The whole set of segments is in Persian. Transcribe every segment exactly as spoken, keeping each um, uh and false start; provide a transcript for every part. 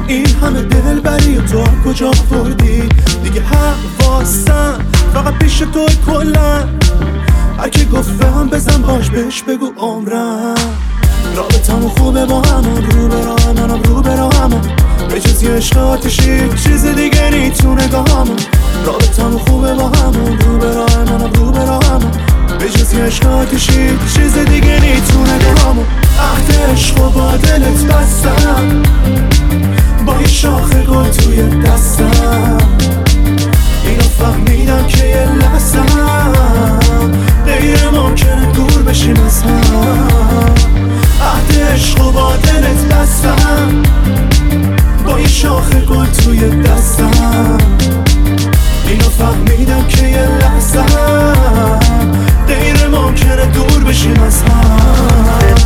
این همه دل بری و تو هم کجا بردی؟ دیگه حواسم فقط پیش تو کلن. هر کی گفت هم بزن باش بهش بگو عمرم. رابطمون خوبه با همون، رو به راه منم رو به راه همون. به جز یه عشق آتشی چیز دیگه نی تو نگاهمون. رابطمون خوبه با همون، رو به راه منم رو به راه همون. به جز یه عشق آتشی چیز دیگه نی تو نگاهمون. عهد عشق و با دلت بستم، با یه شاخه گل توی دستم. اینو فهمیدم که یه لحظم غیر ممکنه دور بشیم از هم. عهد عشق و با دلت بستم، با یه شاخه گل توی دستم. اینو فهمیدم که یه لحظم غیر ممکنه دور بشیم از هم.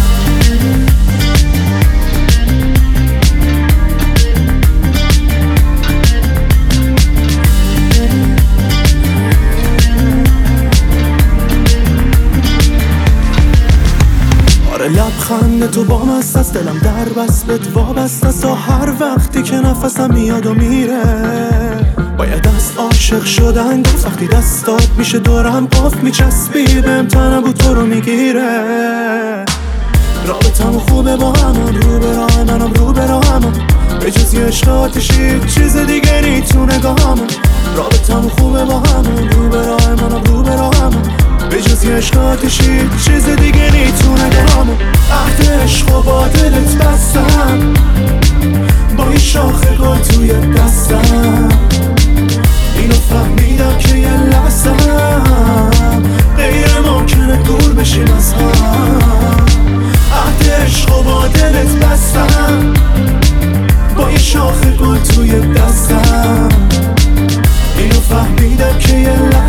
لبخند تو با مست است، دلم در بست بهت وابست است. تا هر وقتی که نفسم میاد و میره باید از عاشق شدن گفت. وقتی دستات میشه دورم قفل میچسبی بهم، تنم تو رو میگیره. رابطمون خوبه با همون، رو به راه منم رو به راه همون. به جز یه عشق آتشی چیز دیگه نی تو نگاهمون. رابطمون خوبه با همون، رو به راه منم رو به راه همون. به جز یه عشق آتشی چیز دیگه نی تو نگاهمون. عهد عشق و با دلت بستم، با یه شاخه گل توی دستم. اینو فهمیدم که یه لحظم غیر ممکنه دور بشیم از هم. عهد عشق و با دلت بستم، با یه شاخه گل توی دستم. اینو فهمیدم که یه لحظم